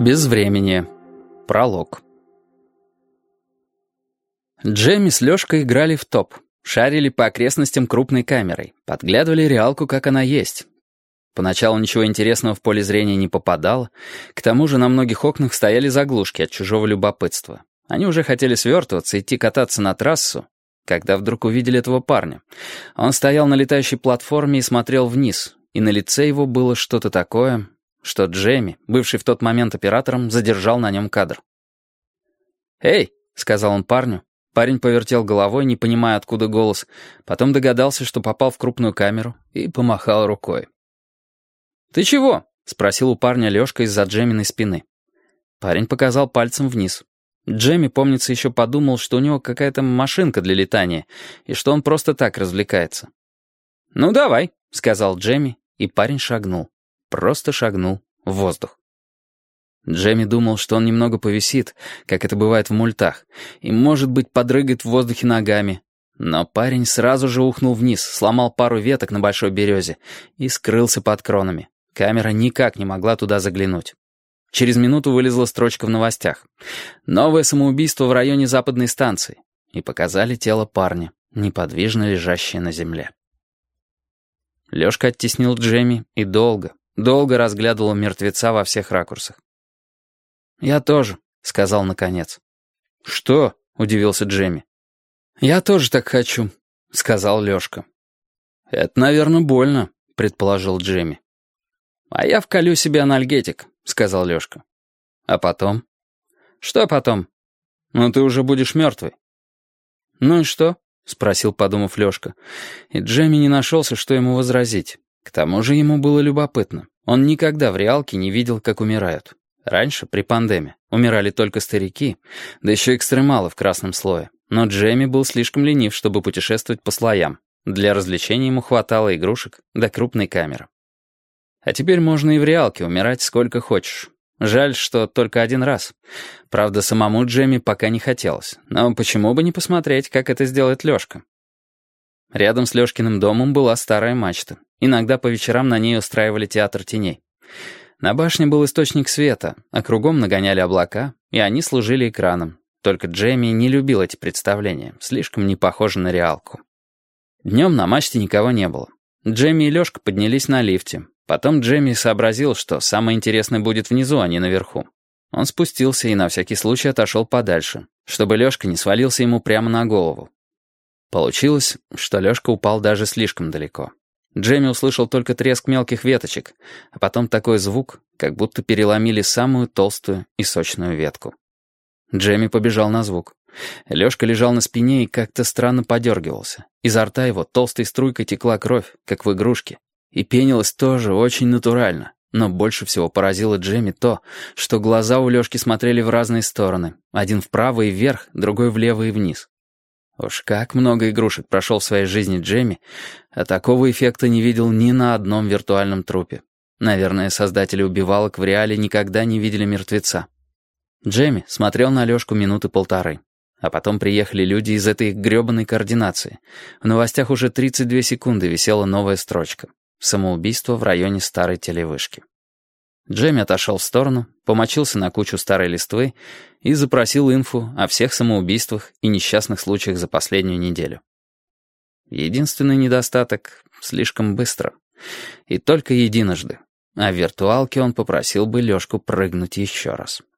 Безвременье. Пролог. Джемми с Лёшкой играли в топ, шарили по окрестностям крупной камерой, подглядывали реалку, как она есть. Поначалу ничего интересного в поле зрения не попадало, к тому же на многих окнах стояли заглушки от чужого любопытства. Они уже хотели свертываться, идти кататься на трассу, когда вдруг увидели этого парня. Он стоял на летающей платформе и смотрел вниз, и на лице его было что-то такое, что Джемми, бывший в тот момент оператором, задержал на нем кадр. «Эй!» — сказал он парню. Парень повертел головой, не понимая, откуда голос, потом догадался, что попал в крупную камеру, и помахал рукой. «Ты чего?» — спросил у парня Лёшка из-за Джемминой спины. Парень показал пальцем вниз. Джемми, помнится, еще подумал, что у него какая-то машинка для летания, и что он просто так развлекается. «Ну давай», — сказал Джемми, и парень шагнул. Просто шагнул в воздух. Джемми думал, что он немного повисит, как это бывает в мультах, и, может быть, подрыгает в воздухе ногами. Но парень сразу же ухнул вниз, сломал пару веток на большой березе и скрылся под кронами. Камера никак не могла туда заглянуть. Через минуту вылезла строчка в новостях. «Новое самоубийство в районе западной станции». И показали тело парня, неподвижно лежащее на земле. Лёшка оттеснил Джемми и долго разглядывал мертвеца во всех ракурсах. «Я тоже», — сказал наконец. «Что?» — удивился Джемми. «Я тоже так хочу», — сказал Лёшка. «Это, наверное, больно», — предположил Джемми. «А я вколю себе анальгетик», — сказал Лёшка. «А потом?» «Что потом?» «Ну, ты уже будешь мёртвый». «Ну и что?» — спросил, подумав Лёшка. И Джемми не нашелся, что ему возразить. К тому же ему было любопытно. Он никогда в реалке не видел, как умирают. Раньше, при пандемии, умирали только старики, да еще экстремалы в красном слое. Но Джемми был слишком ленив, чтобы путешествовать по слоям. Для развлечения ему хватало игрушек до крупной камеры. А теперь можно и в реалке умирать сколько хочешь. Жаль, что только один раз. Правда, самому Джемми пока не хотелось. Но почему бы не посмотреть, как это сделает Лёшка? Рядом с Лёшкиным домом была старая мачта. Иногда по вечерам на ней устраивали театр теней. На башне был источник света, а кругом нагоняли облака, и они служили экраном. Только Джемми не любил эти представления, слишком не похожи на реалку. Днем на мачте никого не было. Джемми и Лёшка поднялись на лифте. Потом Джемми сообразил, что самое интересное будет внизу, а не наверху. Он спустился и на всякий случай отошел подальше, чтобы Лёшка не свалился ему прямо на голову. Получилось, что Лёшка упал даже слишком далеко. Джемми услышал только треск мелких веточек, а потом такой звук, как будто переломили самую толстую и сочную ветку. Джемми побежал на звук. Лёшка лежал на спине и как-то странно подергивался. Изо рта его толстой струйкой текла кровь, как в игрушке. И пенилась тоже очень натурально. Но больше всего поразило Джемми то, что глаза у Лёшки смотрели в разные стороны. Один вправо и вверх, другой влево и вниз. Уж как много игрушек прошел в своей жизни Джемми, а такого эффекта не видел ни на одном виртуальном трупе. Наверное, создатели убивалок в реале никогда не видели мертвеца. Джемми смотрел на Лёшку минуты полторы. А потом приехали люди из этой грёбаной координации. В новостях уже 32 секунды висела новая строчка. Самоубийство в районе старой телевышки. Джемми отошел в сторону, помочился на кучу старой листвы и запросил инфу о всех самоубийствах и несчастных случаях за последнюю неделю. Единственный недостаток — слишком быстро. И только единожды. А в виртуалке он попросил бы Лёшку прыгнуть еще раз.